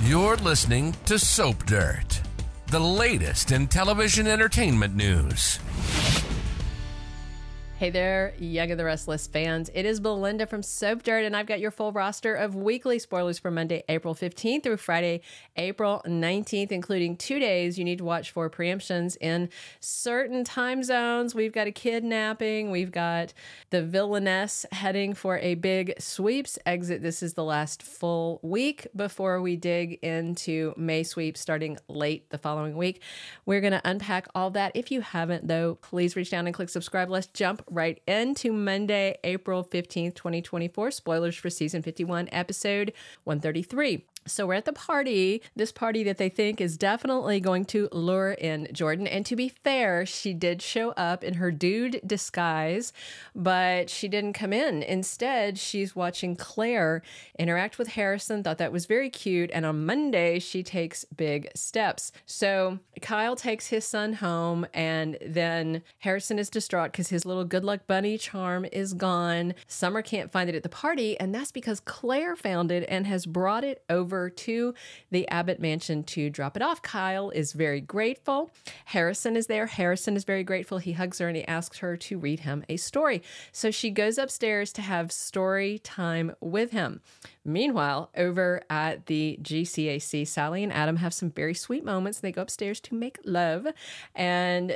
You're listening to Soap Dirt, the latest in television entertainment news. Hey there, Young and the Restless fans. It is Belinda from Soap Dirt, and I've got your full roster of weekly spoilers for Monday, April 15th through Friday, April 19th, including 2 days you need to watch for preemptions in certain time zones. We've got a kidnapping. We've got the villainess heading for a big sweeps exit. This is the last full week before we dig into May sweeps starting late the following week. We're going to unpack all that. If you haven't, though, please reach down and click subscribe. Let's jump right into Monday, April 15th, 2024. Spoilers for season 51, episode 133. So we're at the party, this party that they think is definitely going to lure in Jordan. And to be fair, she did show up in her dude disguise, but she didn't come in. Instead, she's watching Claire interact with Harrison, thought that was very cute. And on Monday, she takes big steps. So Kyle takes his son home, and then Harrison is distraught because his little good luck bunny charm is gone. Summer can't find it at the party, and that's because Claire found it and has brought it over to the Abbott mansion to drop it off. Kyle is very grateful. Harrison is there. Harrison is very grateful. He hugs her and he asks her to read him a story. So she goes upstairs to have story time with him. Meanwhile, over at the GCAC, Sally and Adam have some very sweet moments. They go upstairs to make love, and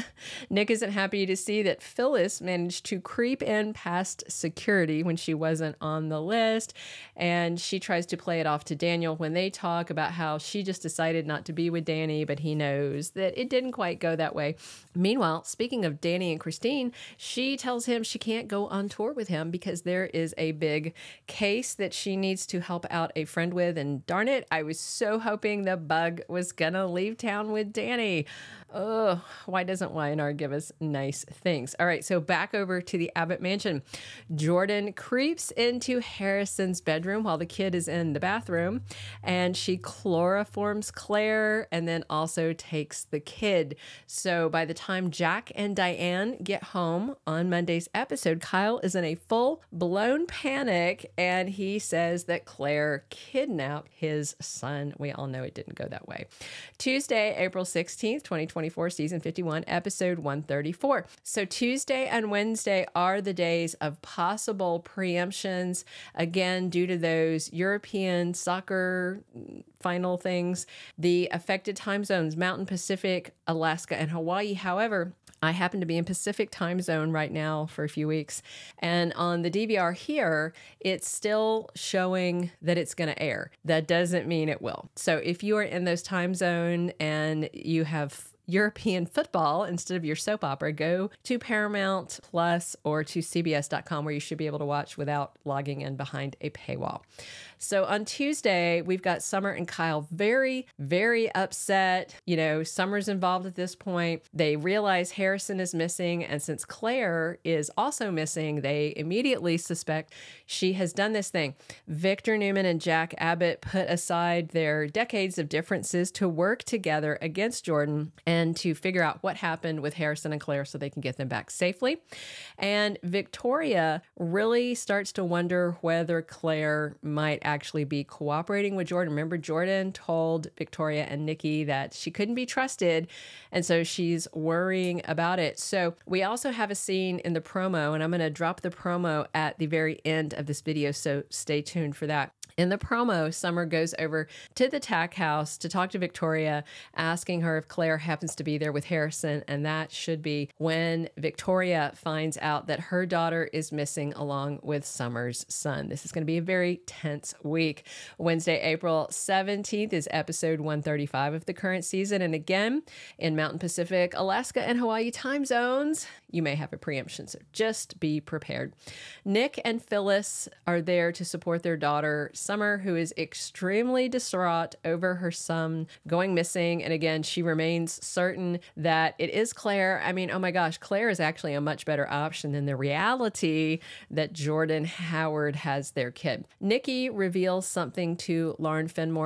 Nick isn't happy to see that Phyllis managed to creep in past security when she wasn't on the list, and she tries to play it off to Daniel when they talk about how she just decided not to be with Danny, but he knows that it didn't quite go that way. Meanwhile, speaking of Danny and Christine, she tells him she can't go on tour with him because there is a big case that she needs to help out a friend with, and darn it, I was so hoping the bug was gonna leave town with Danny. Oh, why doesn't Y&R give us nice things? All right, so back over to the Abbott mansion. Jordan creeps into Harrison's bedroom while the kid is in the bathroom, and she chloroforms Claire and then also takes the kid. So by the time Jack and Diane get home on Monday's episode, Kyle is in a full-blown panic, and he says that Claire kidnapped his son. We all know it didn't go that way. Tuesday, April 16th, 2024, season 51, episode 134. So Tuesday and Wednesday are the days of possible preemptions. Again, due to those European soccer final things, the affected time zones, Mountain Pacific, Alaska, and Hawaii. However, I happen to be in Pacific time zone right now for a few weeks. And on the DVR here, it's still showing that it's going to air. That doesn't mean it will. So if you are in those time zone and you have European football instead of your soap opera, go to Paramount Plus or to CBS.com, where you should be able to watch without logging in behind a paywall. So on Tuesday, we've got Summer and Kyle very, very upset. You know, Summer's involved at this point. They realize Harrison is missing, and since Claire is also missing, they immediately suspect she has done this thing. Victor Newman and Jack Abbott put aside their decades of differences to work together against Jordan and to figure out what happened with Harrison and Claire so they can get them back safely. And Victoria really starts to wonder whether Claire might actually be cooperating with Jordan. Remember, Jordan told Victoria and Nikki that she couldn't be trusted, and so she's worrying about it. So we also have a scene in the promo, and I'm going to drop the promo at the very end of this video, so stay tuned for that. In the promo, Summer goes over to the TAC house to talk to Victoria, asking her if Claire happens to be there with Harrison, and that should be when Victoria finds out that her daughter is missing along with Summer's son. This is going to be a very tense week. Wednesday, April 17th is episode 135 of the current season, and again, in Mountain Pacific, Alaska, and Hawaii time zones, you may have a preemption, so just be prepared. Nick and Phyllis are there to support their daughter, Summer, who is extremely distraught over her son going missing. And again, she remains certain that it is Claire. I mean, oh my gosh, Claire is actually a much better option than the reality that Jordan Howard has their kid. Nikki reveals something to Lauren Fenmore.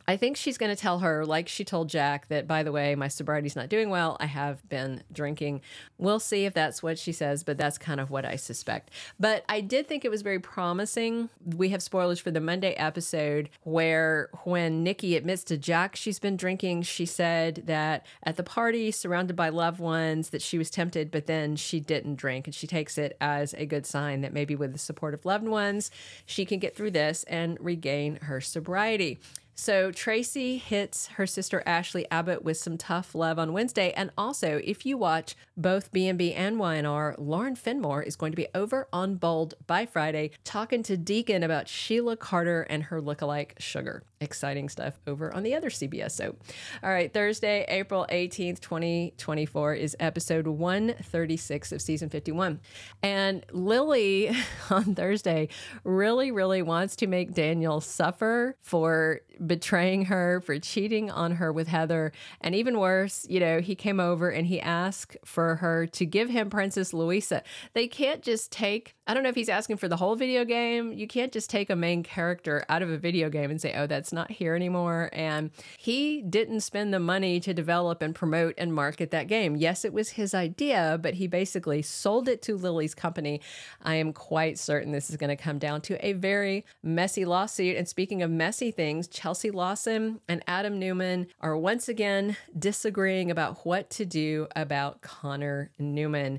I think she's going to tell her, like she told Jack, that, by the way, my sobriety's not doing well. I have been drinking. We'll see if that's what she says, but that's kind of what I suspect. But I did think it was very promising. We have spoilers for the Monday episode where when Nikki admits to Jack she's been drinking, she said that at the party, surrounded by loved ones, that she was tempted, but then she didn't drink. And she takes it as a good sign that maybe with the support of loved ones, she can get through this and regain her sobriety. So Tracy hits her sister Ashley Abbott with some tough love on Wednesday. And also, if you watch both B&B and Y&R, Lauren Finmore is going to be over on Bold by Friday talking to Deacon about Sheila Carter and her lookalike Sugar. Exciting stuff over on the other CBS soap. All right, Thursday, April 18th, 2024 is episode 136 of season 51. And Lily on Thursday really, really wants to make Daniel suffer for betraying her, for cheating on her with Heather. And even worse, he came over and he asked for her to give him Princess Louisa. They can't just take, I don't know if he's asking for the whole video game. You can't just take a main character out of a video game and say, oh, that's not here anymore. And he didn't spend the money to develop and promote and market that game. Yes, it was his idea, but he basically sold it to Lily's company. I am quite certain this is going to come down to a very messy lawsuit. And speaking of messy things, Chelsea Lawson and Adam Newman are once again disagreeing about what to do about Connor Newman.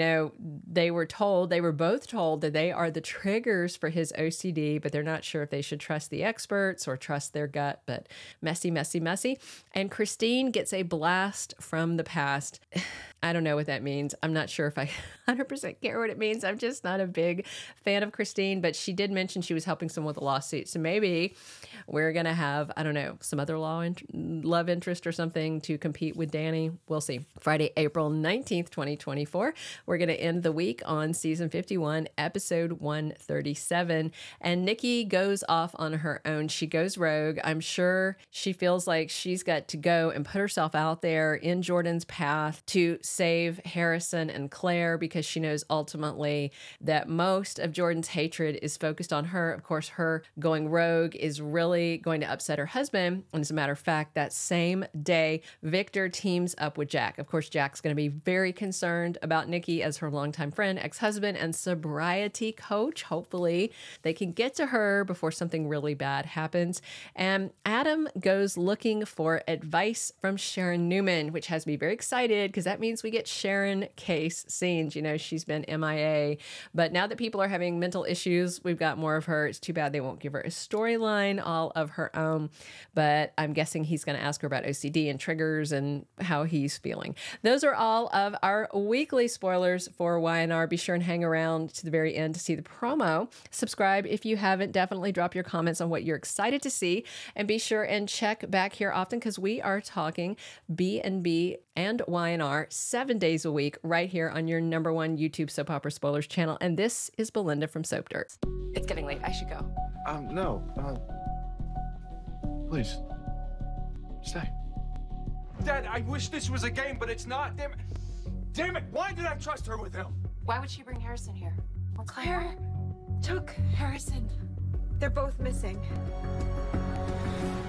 They were both told that they are the triggers for his OCD, but they're not sure if they should trust the experts or trust their gut, but messy, messy, messy. And Christine gets a blast from the past. I don't know what that means. I'm not sure if I 100% care what it means. I'm just not a big fan of Christine, but she did mention she was helping someone with a lawsuit. So maybe we're going to have, I don't know, some other love interest or something to compete with Danny. We'll see. Friday, April 19th, 2024. We're going to end the week on season 51, episode 137. And Nikki goes off on her own. She goes rogue. I'm sure she feels like she's got to go and put herself out there in Jordan's path to save Harrison and Claire, because she knows ultimately that most of Jordan's hatred is focused on her. Of course, her going rogue is really going to upset her husband. And as a matter of fact, that same day, Victor teams up with Jack. Of course, Jack's going to be very concerned about Nikki as her longtime friend, ex-husband, and sobriety coach. Hopefully, they can get to her before something really bad happens. And Adam goes looking for advice from Sharon Newman, which has me very excited because that means we get Sharon case scenes. She's been MIA, but now that people are having mental issues, we've got more of her. It's too bad they won't give her a storyline all of her own, but I'm guessing he's going to ask her about OCD and triggers and how he's feeling. Those are all of our weekly spoilers for Y&R. Be sure and hang around to the very end to see the promo. Subscribe if you haven't. Definitely drop your comments on what you're excited to see, and be sure and check back here often because we are talking B&B and Y&R 7 days a week right here on your #1 YouTube soap opera spoilers channel. And this is Belinda from Soap Dirt. It's getting late. I should go. No. Please. Stay. Dad, I wish this was a game, but it's not. Damn it. Why did I trust her with him? Why would she bring Harrison here? What's going Claire on? took Harrison. They're both missing.